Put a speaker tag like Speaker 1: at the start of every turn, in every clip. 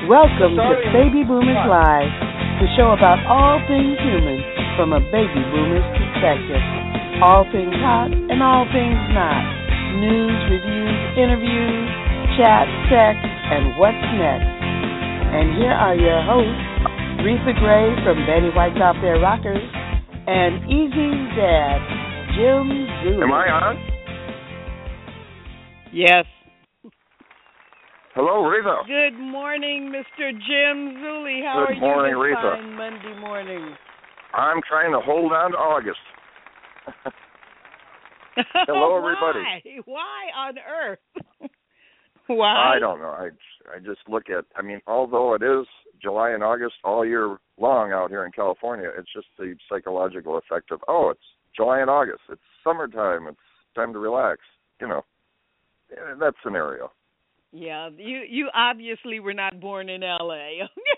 Speaker 1: Welcome to Baby Boomers Live, the show about all things human from a baby boomer's perspective. All things hot and all things not. News, reviews, interviews, chat, sex, and what's next. And here are your hosts, Risa Gray from Betty White's Out There Rockers, and Easy's dad, Jim Zulu.
Speaker 2: Am I on?
Speaker 1: Yes.
Speaker 2: Hello, Rita.
Speaker 1: Good morning, Mr. Jim Zuli. How
Speaker 2: Good
Speaker 1: are
Speaker 2: morning,
Speaker 1: you this
Speaker 2: Rita.
Speaker 1: fine Monday morning?
Speaker 2: I'm trying to hold on to August. Hello, everybody.
Speaker 1: Why on earth? Why?
Speaker 2: I don't know. I just look at, although it is July and August all year long out here in California, it's just the psychological effect of, it's July and August. It's summertime. It's time to relax. That scenario.
Speaker 1: Yeah, you obviously were not born in L.A.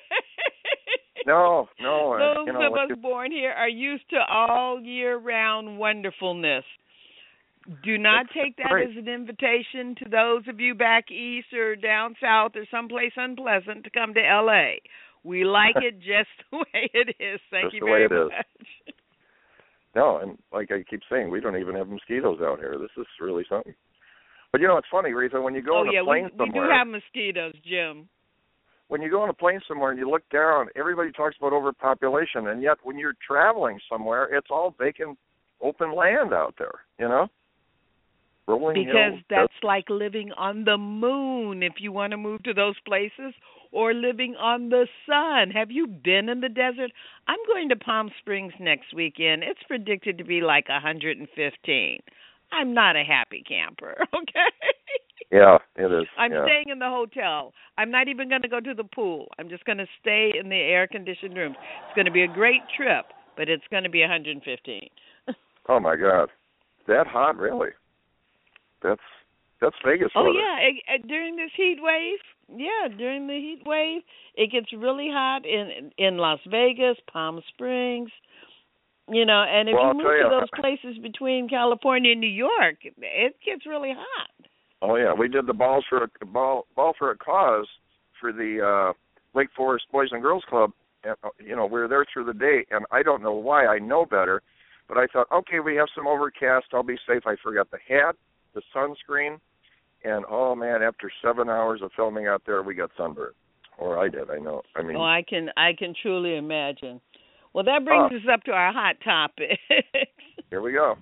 Speaker 2: No.
Speaker 1: Those of us born here are used to all year-round wonderfulness. Do not take that as an invitation to those of you back east or down south or someplace unpleasant to come to L.A. We like it just the way it is. Thank you very much.
Speaker 2: No, and like I keep saying, we don't even have mosquitoes out here. This is really something. But it's funny, Rita, when you go on a plane somewhere.
Speaker 1: We do have mosquitoes, Jim.
Speaker 2: When you go on a plane somewhere and you look down, everybody talks about overpopulation, and yet when you're traveling somewhere, it's all vacant, open land out there, Rolling
Speaker 1: because
Speaker 2: hills.
Speaker 1: That's like living on the moon if you want to move to those places, or living on the sun. Have you been in the desert? I'm going to Palm Springs next weekend. It's predicted to be like 115. I'm not a happy camper, okay?
Speaker 2: Yeah, it is.
Speaker 1: I'm staying in the hotel. I'm not even going to go to the pool. I'm just going to stay in the air-conditioned room. It's going to be a great trip, but it's going to be 115.
Speaker 2: Oh, my God. That hot, really? That's Vegas weather.
Speaker 1: Oh, yeah. During this heat wave, during the heat wave, it gets really hot in Las Vegas, Palm Springs. And if you move to those places between California and New York, it gets really hot.
Speaker 2: Oh yeah, we did the ball for a cause for the Lake Forest Boys and Girls Club. And, we were there through the day, and I don't know why. I know better, but I thought, okay, we have some overcast. I'll be safe. I forgot the hat, the sunscreen, and oh man, after 7 hours of filming out there, we got sunburned. Or I did. I know.
Speaker 1: I can truly imagine. Well, that brings us up to our hot topics.
Speaker 2: Here we go.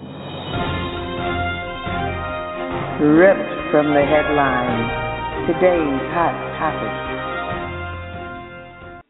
Speaker 1: Ripped from the headlines, today's hot topics.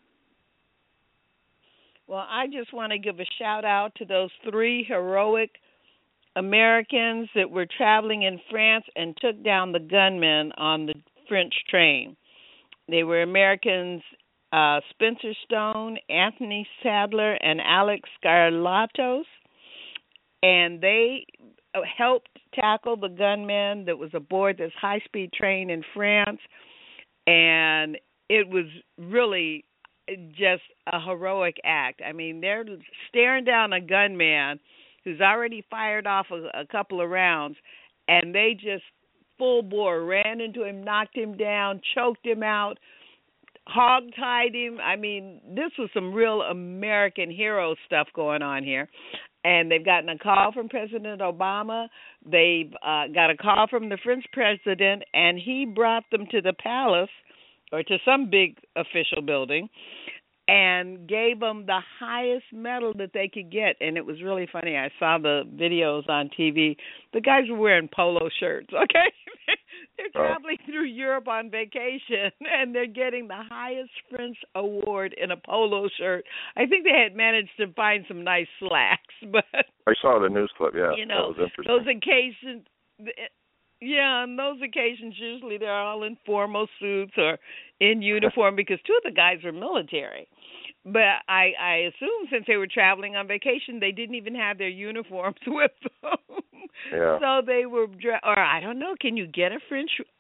Speaker 1: Well, I just want to give a shout-out to those 3 heroic Americans that were traveling in France and took down the gunmen on the French train. They were Americans Spencer Stone, Anthony Sadler, and Alex Scarlatos, and they helped tackle the gunman that was aboard this high-speed train in France, and it was really just a heroic act. They're staring down a gunman who's already fired off a couple of rounds, and they just full bore ran into him, knocked him down, choked him out, hog-tied him. This was some real American hero stuff going on here. And they've gotten a call from President Obama. They've got a call from the French president, and he brought them to the palace or to some big official building and gave them the highest medal that they could get. And it was really funny. I saw the videos on TV. The guys were wearing polo shirts, okay? They're traveling through Europe on vacation, and they're getting the highest French award in a polo shirt. I think they had managed to find some nice slacks, but
Speaker 2: I saw the news clip. Yeah, that was interesting.
Speaker 1: Those occasions, on those occasions, usually they're all in formal suits or in uniform because 2 of the guys are military. But I assume since they were traveling on vacation, they didn't even have their uniforms with them.
Speaker 2: Yeah.
Speaker 1: So they were, or I don't know, can you get a French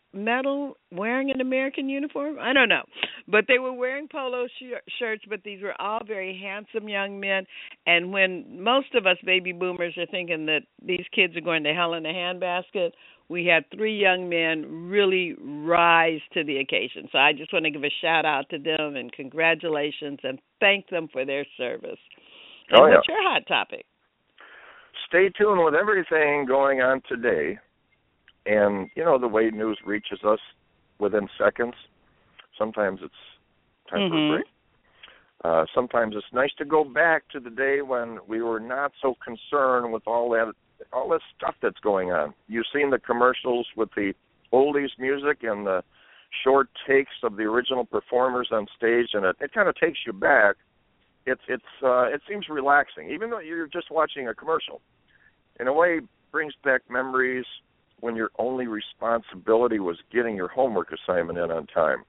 Speaker 1: medal wearing an American uniform? I don't know. But they were wearing polo shirts, but these were all very handsome young men. And when most of us baby boomers are thinking that these kids are going to hell in a handbasket, we had three young men really rise to the occasion. So I just want to give a shout out to them and congratulations and thank them for their service. And what's your hot topic?
Speaker 2: Stay tuned with everything going on today. And, you know, the way news reaches us within seconds, sometimes it's time for a break. Sometimes it's nice to go back to the day when we were not so concerned with all this stuff that's going on. You've seen the commercials with the oldies music and the short takes of the original performers on stage, and it kind of takes you back. It seems relaxing, even though you're just watching a commercial. In a way, it brings back memories when your only responsibility was getting your homework assignment in on time.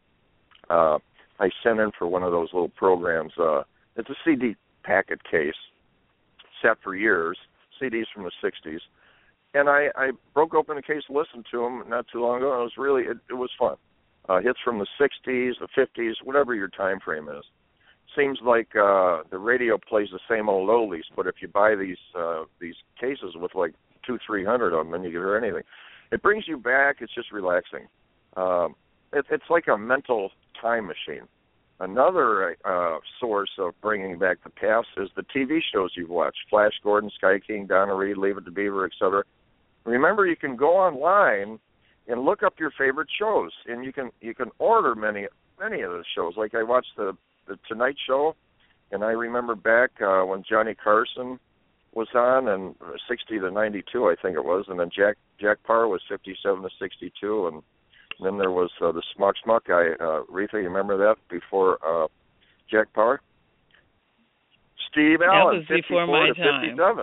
Speaker 2: I sent in for one of those little programs. It's a CD packet case, set for years, CDs from the 60s. And I broke open the case, listened to them not too long ago, and it was really, it was fun. Hits from the 60s, the 50s, whatever your time frame is. Seems like the radio plays the same old oldies, but if you buy these cases with like 200-300 of them, then you can hear anything. It brings you back. It's just relaxing. It's like a mental time machine. Another source of bringing back the past is the TV shows you've watched: Flash Gordon, Sky King, Donna Reed, Leave It to Beaver, etc. Remember, you can go online and look up your favorite shows, and you can order many of the shows. Like I watched the Tonight Show, and I remember back when Johnny Carson was on, and 60 to 92, I think it was, and then Jack Parr was 57 to 62, and then there was the Smuck guy. Retha, you remember that before Jack Parr? Steve Allen, 54 to 57.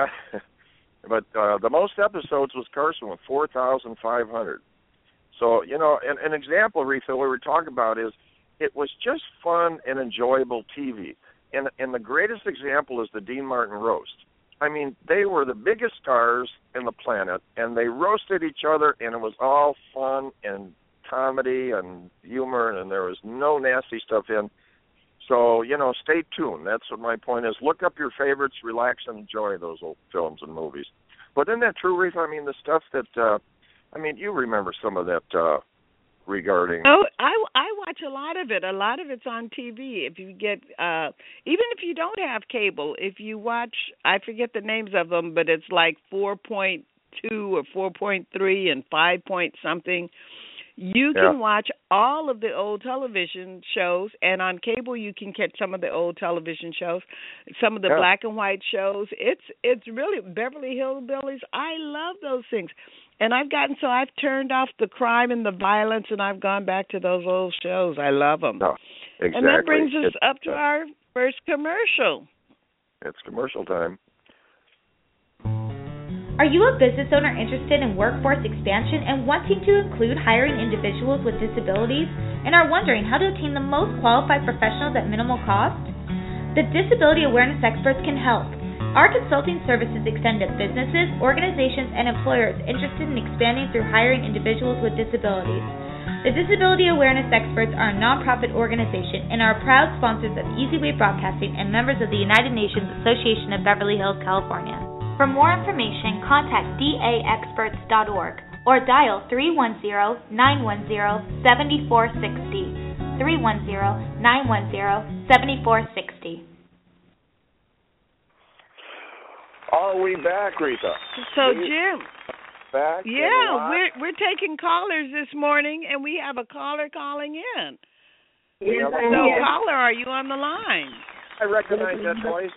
Speaker 2: But the most episodes was Carson with 4,500. So, you know, an example, Retha, what we're talking about is it was just fun and enjoyable TV. And the greatest example is the Dean Martin roast. I mean, they were the biggest stars in the planet, and they roasted each other, and it was all fun and comedy and humor, and there was no nasty stuff in. So, you know, stay tuned. That's what my point is. Look up your favorites, relax, and enjoy those old films and movies. But isn't that true, Retha? I mean, the stuff that, you remember some of that regarding...
Speaker 1: Oh, I watch a lot of it. A lot of it's on TV. If you get, even if you don't have cable, if you watch, I forget the names of them, but it's like 4.2 or 4.3 and 5 point something. You can watch all of the old television shows, and on cable you can catch some of the old television shows, some of the black and white shows. It's really Beverly Hillbillies. I love those things. And I've turned off the crime and the violence, and I've gone back to those old shows. I love them.
Speaker 2: Oh, exactly.
Speaker 1: And that brings us up to our first commercial.
Speaker 2: It's commercial time.
Speaker 3: Are you a business owner interested in workforce expansion and wanting to include hiring individuals with disabilities and are wondering how to obtain the most qualified professionals at minimal cost? The Disability Awareness Experts can help. Our consulting services extend to businesses, organizations, and employers interested in expanding through hiring individuals with disabilities. The Disability Awareness Experts are a nonprofit organization and are proud sponsors of Easy Way Broadcasting and members of the United Nations Association of Beverly Hills, California. For more information, contact daexperts.org or dial 310-910-7460. 310-910-7460.
Speaker 2: Are we back, Retha?
Speaker 1: So, Jim.
Speaker 2: Back?
Speaker 1: Yeah, we're taking callers this morning, and we have a caller calling in.
Speaker 2: Yes,
Speaker 1: so, caller, are you on the line?
Speaker 2: I recognize that voice.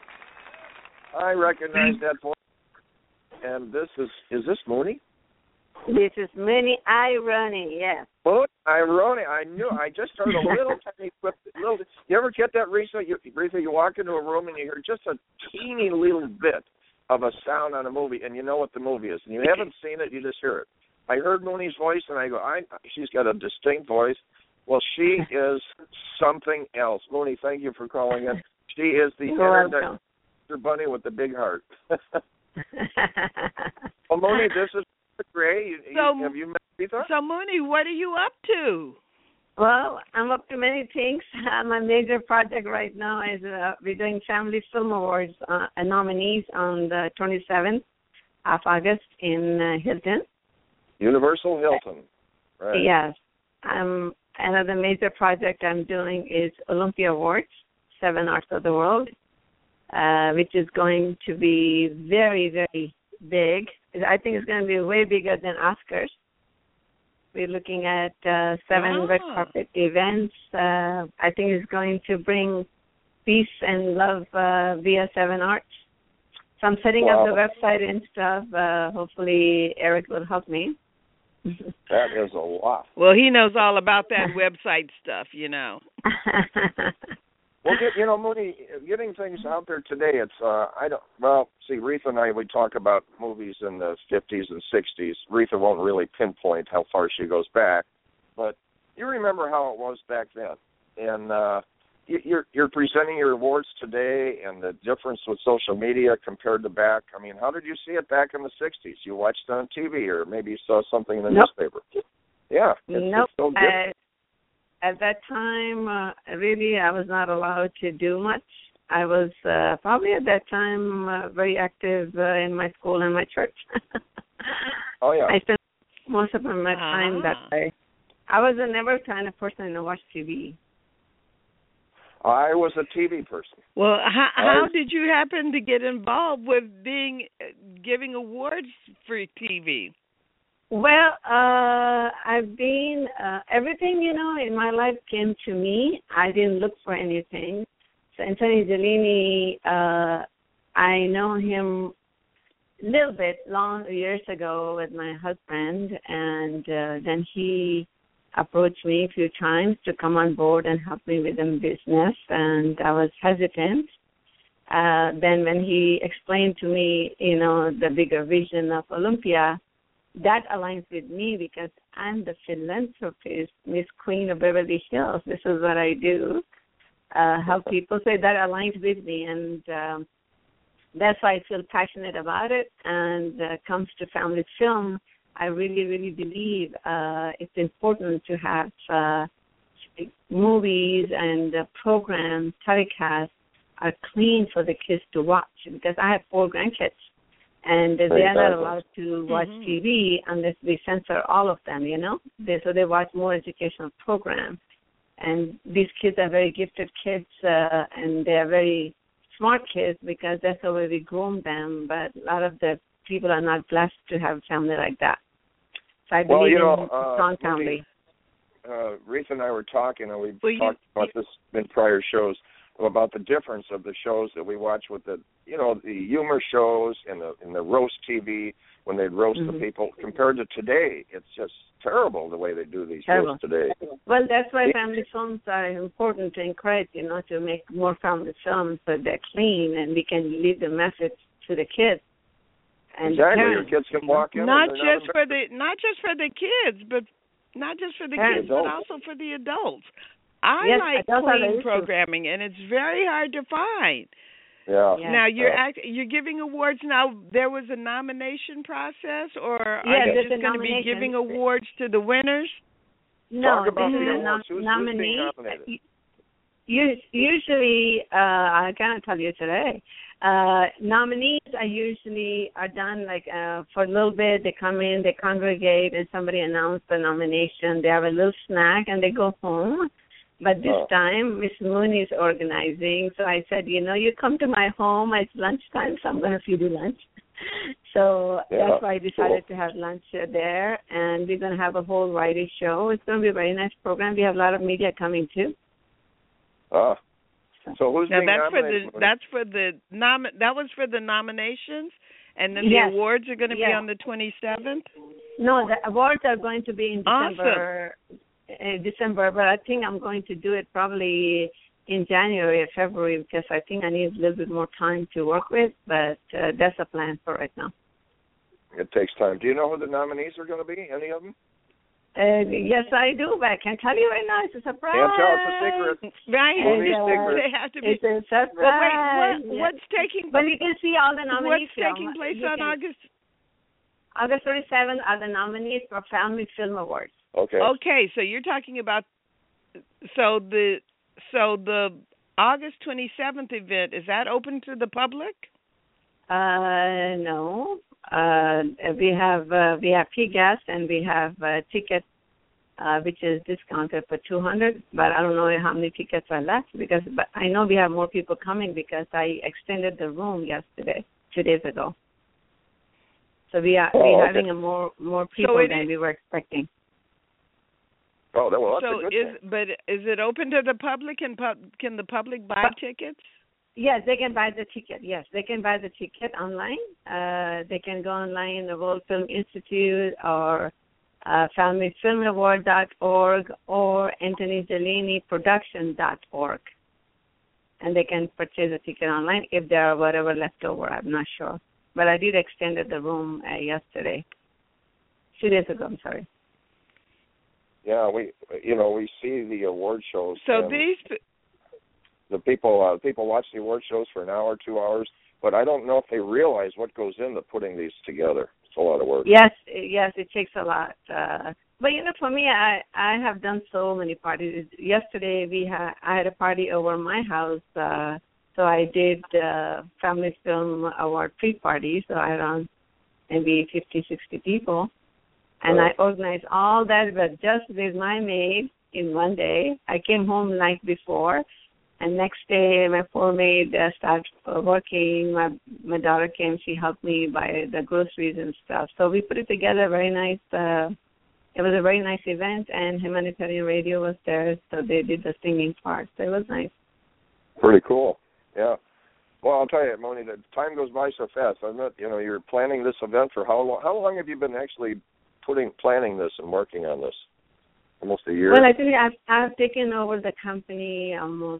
Speaker 2: And this is this Mooney?
Speaker 4: This is Mooney Irony, yes.
Speaker 2: Mooney Irony. I knew. I just heard a little tiny clip. You ever get that, Retha? You walk into a room and you hear just a teeny little bit of a sound on a movie, and you know what the movie is. And you haven't seen it, you just hear it. I heard Mooney's voice, and I go, she's got a distinct voice. Well, she is something else. Mooney, thank you for calling in. She is the internet bunny with the big heart. Well, Mooney, this is great. Have you met Rita?
Speaker 1: So, Mooney, what are you up to?
Speaker 4: Well, I'm up to many things. My major project right now is we're doing Family Film Awards nominees on the 27th of August in Hilton.
Speaker 2: Universal Hilton. Right.
Speaker 4: Yes. Another major project I'm doing is Olympia Awards, 7 Arts of the World, which is going to be very, very big. I think it's going to be way bigger than Oscars. We're looking at 7 red carpet events. I think it's going to bring peace and love via 7 Arts. So I'm setting up the website and stuff. Hopefully Eric will help me.
Speaker 2: That is a lot.
Speaker 1: Well, he knows all about that website stuff, you know.
Speaker 2: Well, Mooney, getting things out there today, it's, Retha and I, we talk about movies in the 50s and 60s. Retha won't really pinpoint how far she goes back, but you remember how it was back then. And you're presenting your awards today and the difference with social media compared to back. I mean, how did you see it back in the 60s? You watched it on TV or maybe you saw something in the newspaper. Yeah. It's so different.
Speaker 4: At that time, really, I was not allowed to do much. I was probably at that time very active in my school and my church.
Speaker 2: Oh, yeah.
Speaker 4: I spent most of my time that way. I was never kind of person to watch TV.
Speaker 2: I was a TV person.
Speaker 1: Well, how did you happen to get involved with giving awards for TV?
Speaker 4: Well, I've been, everything, in my life came to me. I didn't look for anything. So Anthony Delini, I know him a little bit years ago with my husband, and then he approached me a few times to come on board and help me with the business, and I was hesitant. Then when he explained to me, the bigger vision of Olympia, that aligns with me because I'm the philanthropist, Miss Queen of Beverly Hills. This is what I do, help people. So that aligns with me, and that's why I feel passionate about it. And comes to family film, I really, really believe it's important to have movies and programs, telecasts are clean for the kids to watch because I have 4 grandkids. And they are not allowed to watch TV unless we censor all of them, So they watch more educational programs. And these kids are very gifted kids, and they are very smart kids because that's the way we groom them. But a lot of the people are not blessed to have a family like that. So I believe in a strong family.
Speaker 2: Retha and I were talking, and we've talked about this in prior shows, about the difference of the shows that we watch with the humor shows and the roast TV when they'd roast the people compared to today. It's just terrible the way they do these shows today.
Speaker 4: Well, that's why family films are important to encourage, to make more family films so they're clean and we can leave the message to the kids. And
Speaker 2: exactly, your kids can walk in.
Speaker 1: Not just for the kids, but also for the adults. I like clean programming, and it's very hard to find.
Speaker 2: Yeah.
Speaker 1: Now you're giving awards. Now there was a nomination process, or are you just going to be giving awards to the winners?
Speaker 4: No, this is a nominee. Usually, I cannot tell you today. Nominees are done for a little bit. They come in, they congregate, and somebody announces the nomination. They have a little snack, and they go home. But this time, Miss Mooney is organizing. So I said, you come to my home. It's lunchtime, so I'm going to feed you lunch. So that's why I decided to have lunch there. And we're going to have a whole variety show. It's going to be a very nice program. We have a lot of media coming, too.
Speaker 2: So who's being nominated?
Speaker 1: That was for the nominations? And then the awards are going to be on the 27th?
Speaker 4: No, the awards are going to be in December. December, but I think I'm going to do it probably in January or February because I think I need a little bit more time to work with, but that's the plan for right now.
Speaker 2: It takes time. Do you know who the nominees are going to be, any of them?
Speaker 4: Yes, I do, but I can't tell you right now. It's a surprise.
Speaker 2: Can't tell us a secret.
Speaker 1: Right. They have to be.
Speaker 4: It's a surprise.
Speaker 1: Wait, what's taking place?
Speaker 4: But you can see all the nominees.
Speaker 1: What's taking place on August?
Speaker 4: August 27th are the nominees for Family Film Awards.
Speaker 2: Okay.
Speaker 1: Okay, so you're talking about the August 27th event, is that open to the public?
Speaker 4: No. We have VIP guests and we have tickets, which is discounted for $200. But I don't know how many tickets are left but I know we have more people coming because I extended the room yesterday, 2 days ago. So we're having more people than we were expecting.
Speaker 2: Oh, well, that's a good thing.
Speaker 1: But is it open to the public? Can the public buy tickets?
Speaker 4: Yes, they can buy the ticket. Yes, they can buy the ticket online. They can go online, the World Film Institute or FamilyFilmAward.org or AnthonyZelliniProduction.org. And they can purchase a ticket online if there are whatever left over. I'm not sure. But I did extend the room yesterday. 2 days ago, I'm sorry.
Speaker 2: Yeah, we see the award shows.
Speaker 1: So
Speaker 2: the people watch the award shows for an hour, 2 hours, but I don't know if they realize what goes into putting these together. It's a lot of work.
Speaker 4: Yes, it takes a lot. But for me, I have done so many parties. Yesterday I had a party over my house, so I did Family Film Award pre-party. So I had on maybe 50, 60 people. And I organized all that, but just with my maid in one day. I came home the night before, and next day my poor maid started working. My daughter came. She helped me buy the groceries and stuff. So we put it together. Very nice. It was a very nice event, and Humanitarian Radio was there, so they did the singing part. So it was nice.
Speaker 2: Pretty cool. Yeah. Well, I'll tell you, Moni, the time goes by so fast. You're planning this event for how long? How long have you been actually planning this and working on this? Almost a year?
Speaker 4: Well, I think I've taken over the company almost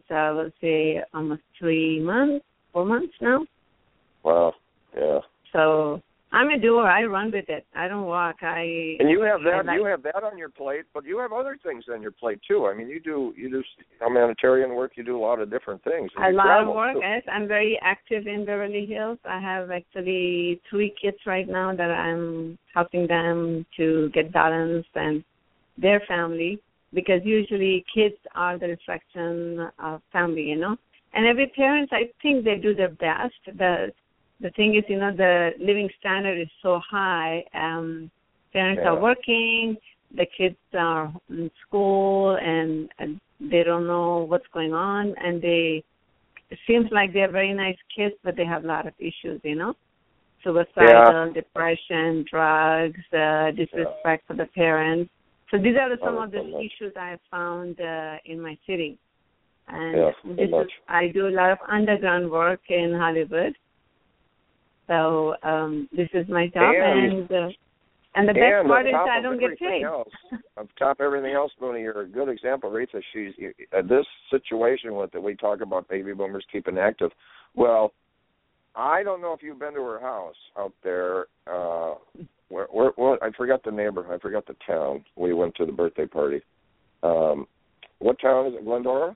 Speaker 4: 3 months, 4 months now.
Speaker 2: Wow, yeah.
Speaker 4: So I'm a doer. I run with it. I don't walk.
Speaker 2: And you have that. You have that on your plate, but you have other things on your plate too. I mean, you do humanitarian work. You do a lot of different things.
Speaker 4: A lot of work. Yes, I'm very active in Beverly Hills. I have actually 3 kids right now that I'm helping them to get balanced and their family, because usually kids are the reflection of family, And every parent, I think they do their best. The thing is, the living standard is so high. Parents are working, the kids are in school, and they don't know what's going on, and it seems like they're very nice kids, but they have a lot of issues, Suicidal, depression, drugs, disrespect for the parents. So these are some of the issues I have found in my city. And I do a lot of underground work in Hollywood. So this is my job, and the best part is I don't get paid.
Speaker 2: On top of everything else, Moni, you're a good example. Rita, she's this situation that we talk about baby boomers keeping active. Well, I don't know if you've been to her house out there. Where I forgot the neighbor. I forgot the town. We went to the birthday party. What town is it? Glendora?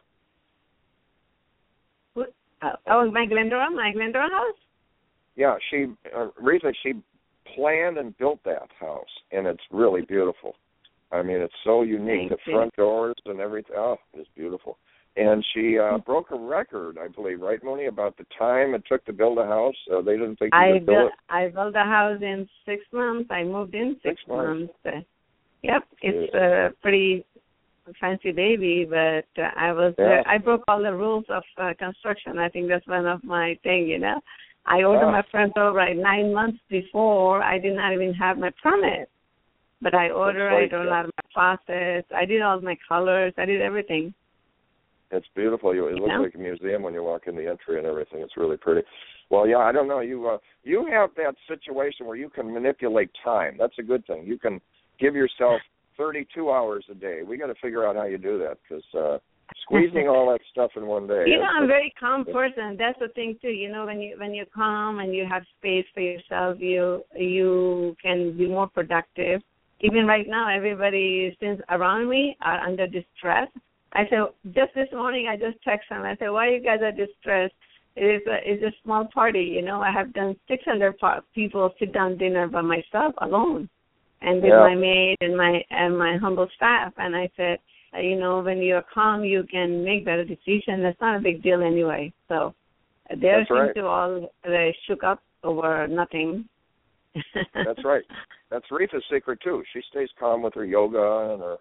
Speaker 4: My Glendora house?
Speaker 2: Yeah, Rita, she planned and built that house, and it's really beautiful. I mean, it's so unique. The front doors and everything. Oh, it's beautiful. And she broke a record, I believe, right, Moni, about the time it took to build a house. They didn't think you could build it.
Speaker 4: I built a house in 6 months. I moved in 6 months. Yep, it's a pretty fancy baby, but I was I broke all the rules of construction. I think that's one of my things, I ordered my front door 9 months before. I did not even have my permit. But I ordered a lot of my faucets. I did all my colors. I did everything.
Speaker 2: It's beautiful. It looks like a museum when you walk in the entry and everything. It's really pretty. Well, yeah, I don't know. You have that situation where you can manipulate time. That's a good thing. You can give yourself 32 hours a day. We got to figure out how you do that, because squeezing all that stuff in one day.
Speaker 4: I'm a very calm person. That's the thing too. When you're calm and you have space for yourself, you can be more productive. Even right now, everybody since around me are under distress. I said, just this morning, I just texted them. I said, why you guys are distressed? it's a small party. You know, I have done 600 people sit down dinner by myself alone, and with my maid and my humble staff. And I said, you know, when you're calm, you can make better decisions. That's not a big deal anyway. So they seem to all shook up over nothing.
Speaker 2: That's right. That's Retha's secret too. She stays calm with her yoga and her.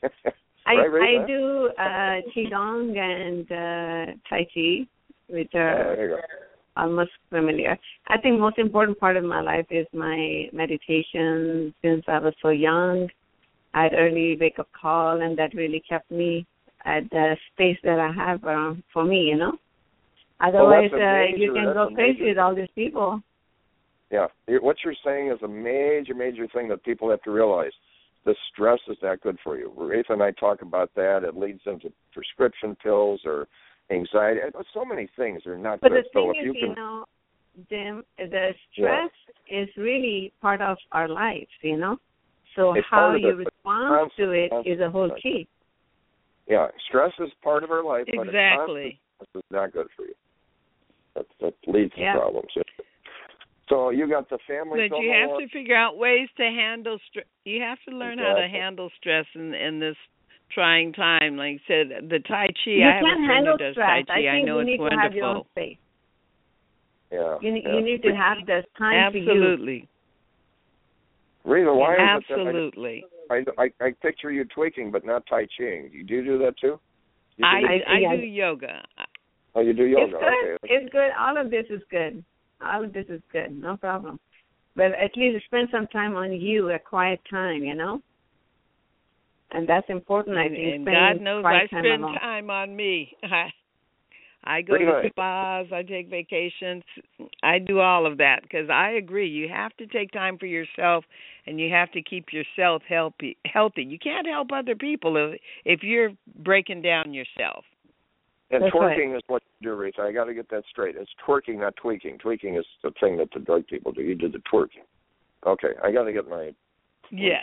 Speaker 4: I do qigong and tai chi, which are almost familiar. I think most important part of my life is my meditation. Since I was so young, I had early wake-up call, and that really kept me at the space that I have for me, you know. Otherwise, you can go crazy with all these people.
Speaker 2: Yeah, what you're saying is a major thing that people have to realize. The stress is not good for you. Retha and I talk about that. It leads them to prescription pills or anxiety. So many things are not
Speaker 4: good.
Speaker 2: But
Speaker 4: the thing is, you know, Jim, the stress is really part of our lives, you know. So
Speaker 2: it's
Speaker 4: how you respond to it is a whole key.
Speaker 2: Yeah, stress is part of our life,
Speaker 1: exactly.
Speaker 2: But it's not good for you. That leads to problems. So you got the family.
Speaker 1: But you have to figure out ways to handle stress. You have to learn how to handle stress in this trying time. Like I said, the Tai Chi. I have a friend who does Tai Chi. I know it's wonderful.
Speaker 4: Have your own space.
Speaker 2: Yeah.
Speaker 4: You need to have the time for you.
Speaker 1: Absolutely.
Speaker 2: Rita, why is it
Speaker 1: absolutely.
Speaker 2: I picture you tweaking, but not Tai Chi. Do you do that too?
Speaker 1: I do yoga.
Speaker 2: Oh, you do yoga.
Speaker 4: It's good.
Speaker 2: Okay.
Speaker 4: It's good. All of this is good. All of this is good. No problem. But at least spend some time on you, a quiet time, you know? And that's important, I think.
Speaker 1: And God knows I spend
Speaker 4: alone.
Speaker 1: time on me. I go to spas, I take vacations, I do all of that because I agree. You have to take time for yourself, and you have to keep yourself healthy. You can't help other people if you're breaking down yourself.
Speaker 2: And twerking is what you do, Rita. I got to get that straight. It's twerking, not tweaking. Tweaking is the thing that the drug people do. You do the twerking. Okay, I got to get my.
Speaker 1: Yes.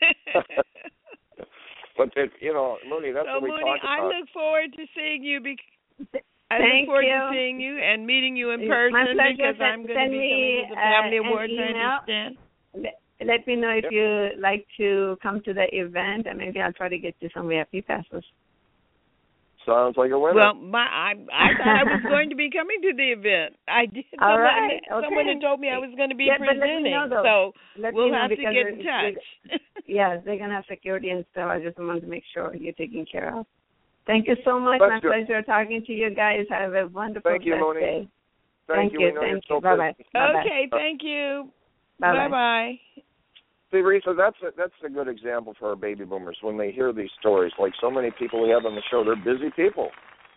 Speaker 2: But you know, Mooney, that's what we talk about.
Speaker 1: I look forward to seeing you. I
Speaker 4: look
Speaker 1: forward to seeing you and meeting you in person because I'm going to be coming to the Family Awards. I understand.
Speaker 4: Let me know if you like to come to the event, and maybe I'll try to get you some VIP passes.
Speaker 2: Sounds like a winner.
Speaker 1: Well, I thought I was going to be coming to the event. I did.
Speaker 4: All right.
Speaker 1: Someone had told me I was going to be presenting,
Speaker 4: but let me know, though.
Speaker 1: We'll have to get in touch.
Speaker 4: Yes, they're going to have security and stuff. I just want to make sure you're taken care of. Thank you so much. My pleasure talking to you guys. Have a wonderful day.
Speaker 2: Thank you.
Speaker 4: Thank you. Bye-bye.
Speaker 1: Okay, thank you. Bye-bye.
Speaker 2: See, Rita, that's a good example for our baby boomers when they hear these stories. Like so many people we have on the show, they're busy people.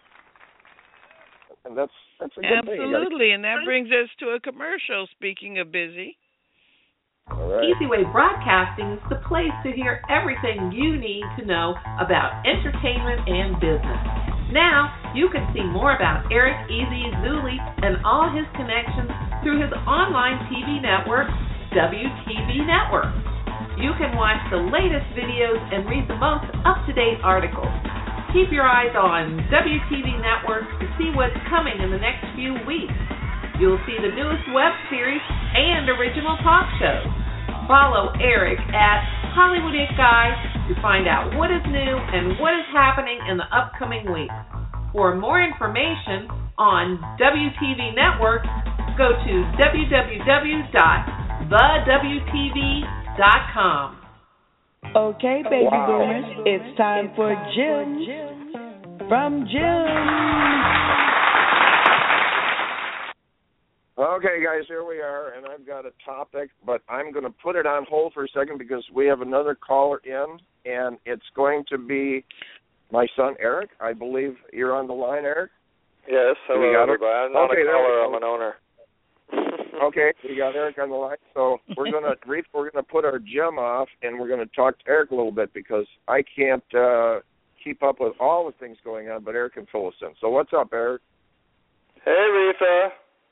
Speaker 2: And that's a good thing.
Speaker 1: Absolutely, and that brings us to a commercial, speaking of busy.
Speaker 2: All right.
Speaker 5: Easy Way Broadcasting is the place to hear everything you need to know about entertainment and business. Now, you can see more about Eric Easy Zuli and all his connections through his online TV network, WTV Network. You can watch the latest videos and read the most up-to-date articles. Keep your eyes on WTV Network to see what's coming in the next few weeks. You'll see the newest web series and original talk shows. Follow Eric at Hollywood It Guy to find out what is new and what is happening in the upcoming weeks. For more information on WTV Network, go to www.thewtv.com.
Speaker 6: Okay, baby boomers, it's time for Gems from Jim.
Speaker 2: Okay, guys, here we are, and I've got a topic, but I'm going to put it on hold for a second because we have another caller in, and it's going to be my son, Eric. I believe you're on the line, Eric?
Speaker 7: Yes, hello, everybody. I'm not a caller, I'm an owner.
Speaker 2: Okay, we got Eric on the line, so we're going to put our gem off, and we're going to talk to Eric a little bit because I can't keep up with all the things going on, but Eric can fill us in. So what's up, Eric?
Speaker 7: Hey, Retha.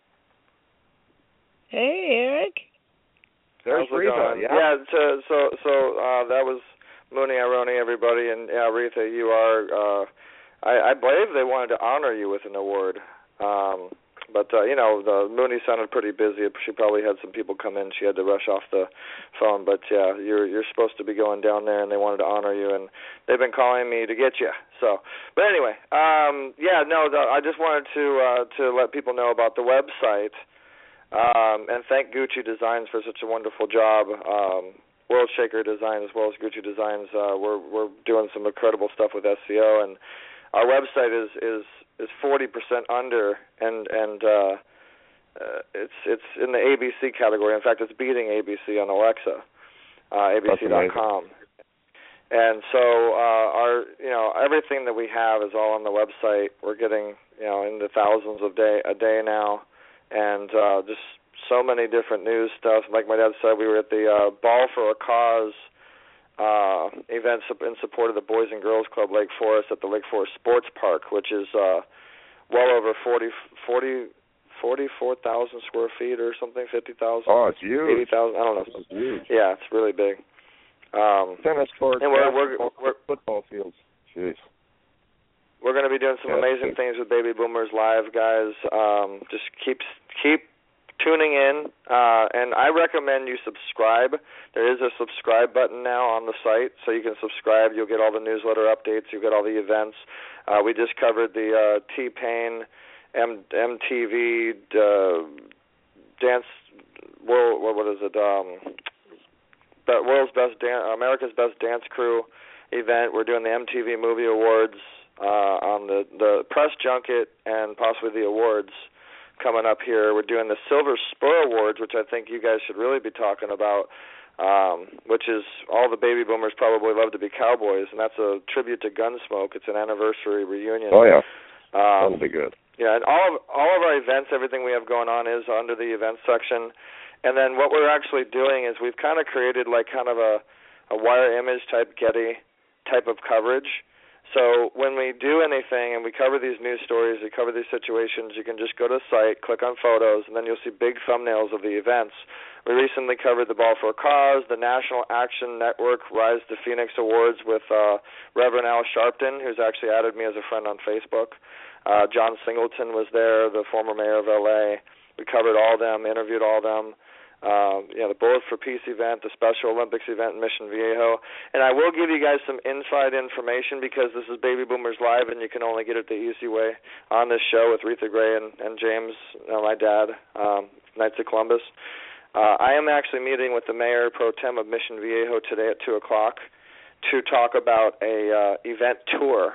Speaker 1: Hey, Eric.
Speaker 2: There's Retha.
Speaker 7: Yeah. So that was Mooney Ironi, everybody, and Retha, you are. I believe they wanted to honor you with an award. But the Mooney sounded pretty busy. She probably had some people come in. She had to rush off the phone. But yeah, you're supposed to be going down there, and they wanted to honor you, and they've been calling me to get you. So, but anyway, I just wanted to let people know about the website, and thank Gucci Designs for such a wonderful job. World Shaker Design as well as Gucci Designs. We're doing some incredible stuff with SEO, and our website is 40% under, and it's in the ABC category. In fact, it's beating ABC on Alexa, ABC.com. And so our everything that we have is all on the website. We're getting into thousands a day now, and just so many different news stuff. Like my dad said, we were at the Ball for a Cause event in support of the Boys and Girls Club Lake Forest at the Lake Forest Sports Park, which is well over 44,000 square feet or something, 50,000.
Speaker 2: Oh, it's huge.
Speaker 7: 80,000, I don't know.
Speaker 2: It's huge.
Speaker 7: Yeah, it's really big.
Speaker 2: Tennis courts,
Speaker 7: and we're
Speaker 2: football fields. Jeez.
Speaker 7: We're going to be doing some amazing things with Baby Boomers Live, guys. Just keep tuning in, and I recommend you subscribe. There is a subscribe button now on the site, so you can subscribe. You'll get all the newsletter updates. You'll get all the events. We just covered the T-Pain MTV dance world. What is it? America's Best Dance Crew event. We're doing the MTV Movie Awards on the press junket and possibly the awards coming up here. We're doing the Silver Spur Awards, which I think you guys should really be talking about, which is all the baby boomers probably love to be cowboys, and that's a tribute to Gunsmoke. It's an anniversary reunion.
Speaker 2: Oh, yeah. That'll be good.
Speaker 7: Yeah, and all of our events, everything we have going on is under the events section. And then what we're actually doing is we've kind of created like kind of a wire image type Getty type of coverage. So when we do anything and we cover these news stories, we cover these situations, you can just go to the site, click on photos, and then you'll see big thumbnails of the events. We recently covered the Ball for a Cause, the National Action Network Rise to Phoenix Awards with Reverend Al Sharpton, who's actually added me as a friend on Facebook. John Singleton was there, the former mayor of L.A. We covered all of them, interviewed all of them. The Bullet for Peace event, the Special Olympics event in Mission Viejo. And I will give you guys some inside information because this is Baby Boomers Live and you can only get it the easy way on this show with Retha Gray and James, my dad, Knights of Columbus. I am actually meeting with the Mayor Pro Tem of Mission Viejo today at 2 o'clock to talk about a event tour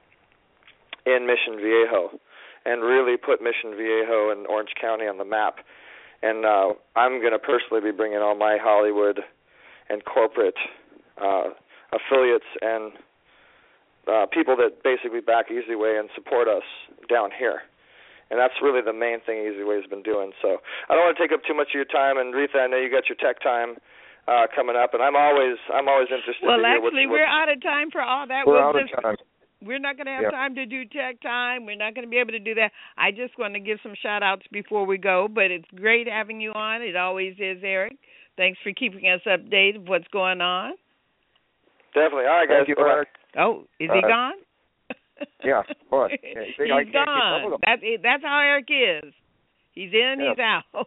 Speaker 7: in Mission Viejo and really put Mission Viejo and Orange County on the map. And I'm going to personally be bringing all my Hollywood and corporate affiliates and people that basically back Easy Way and support us down here. And that's really the main thing Easy Way has been doing. So I don't want to take up too much of your time. And Retha, I know you got your tech time coming up, and I'm always interested.
Speaker 1: Well,
Speaker 7: to hear
Speaker 1: actually, we're out of time for all that.
Speaker 2: We're out of time.
Speaker 1: We're not going to have time to do tech time. We're not going to be able to do that. I just want to give some shout-outs before we go, but it's great having you on. It always is, Eric. Thanks for keeping us updated of what's going on.
Speaker 7: Definitely. All right, guys.
Speaker 2: Thank you, Eric.
Speaker 1: Oh, is he gone?
Speaker 2: Yeah, what?
Speaker 1: He's gone. That's how Eric is. He's in, he's out.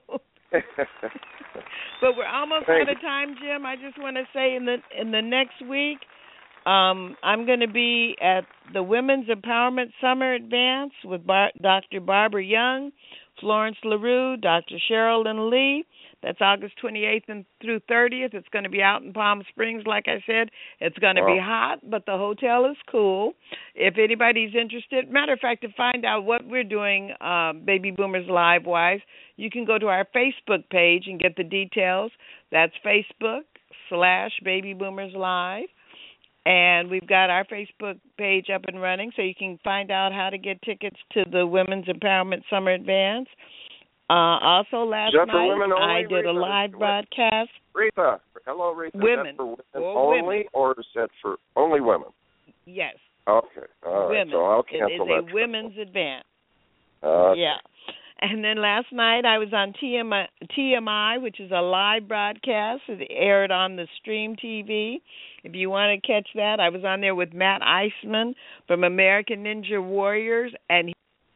Speaker 1: But we're almost out of time, Jim. I just want to say in the next week, I'm going to be at the Women's Empowerment Summer Advance with Dr. Barbara Young, Florence LaRue, Dr. Sherilyn Lee. That's August 28th through 30th. It's going to be out in Palm Springs, like I said. It's going to be hot, but the hotel is cool. If anybody's interested, matter of fact, to find out what we're doing Baby Boomers Live-wise, you can go to our Facebook page and get the details. That's Facebook/Baby Boomers Live. And we've got our Facebook page up and running, so you can find out how to get tickets to the Women's Empowerment Summer Advance. Also, last night, I did a live broadcast.
Speaker 2: Retha, hello, Retha.
Speaker 1: Women.
Speaker 2: Is that for women only,
Speaker 1: women.
Speaker 2: Or is that for only women?
Speaker 1: Yes.
Speaker 2: Okay. All right.
Speaker 1: Women.
Speaker 2: So I'll cancel that.
Speaker 1: It is a women's advance.
Speaker 2: Okay.
Speaker 1: Yeah. And then last night I was on TMI, which is a live broadcast. It aired on the Stream TV. If you want to catch that, I was on there with Matt Eisman from American Ninja Warriors, and he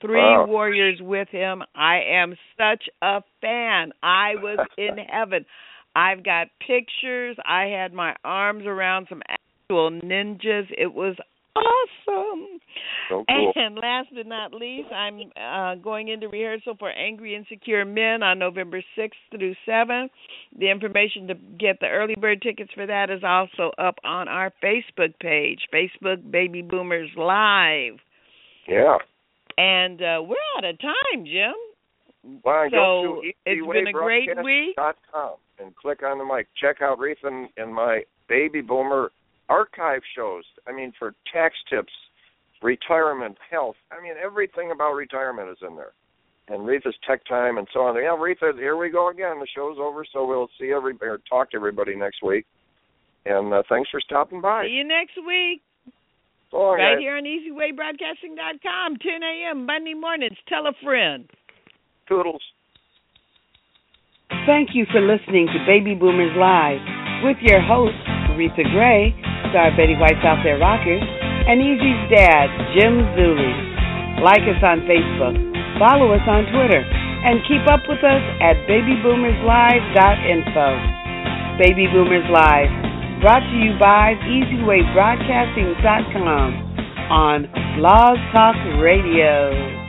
Speaker 1: 3 warriors with him. I am such a fan. I was in heaven. I've got pictures. I had my arms around some actual ninjas. It was awesome.
Speaker 2: So cool.
Speaker 1: And last but not least, I'm going into rehearsal for Angry Insecure Men on November 6th through 7th. The information to get the early bird tickets for that is also up on our Facebook page, Facebook Baby Boomers Live.
Speaker 2: Yeah.
Speaker 1: And we're out of time, Jim.
Speaker 2: Well,
Speaker 1: so
Speaker 2: go to
Speaker 1: it's been a great week.
Speaker 2: And click on the mic. Check out Retha and my Baby Boomer archive shows. I mean, for tax tips, retirement, health. I mean, everything about retirement is in there. And Retha's Tech Time and so on. Yeah, Retha, here we go again. The show's over, so we'll see everybody or talk to everybody next week. And thanks for stopping by.
Speaker 1: See you next week.
Speaker 2: So long,
Speaker 1: right
Speaker 2: guys.
Speaker 1: Here on EasyWayBroadcasting.com, 10 a.m. Monday mornings. Tell a friend.
Speaker 2: Toodles.
Speaker 6: Thank you for listening to Baby Boomers Live with your hosts, Aretha Gray, star Betty White's Out There Rockers, and Easy's dad, Jim Zuli. Like us on Facebook, follow us on Twitter, and keep up with us at babyboomerslive.info. Baby Boomers Live, brought to you by EasyWayBroadcasting.com on Blog Talk Radio.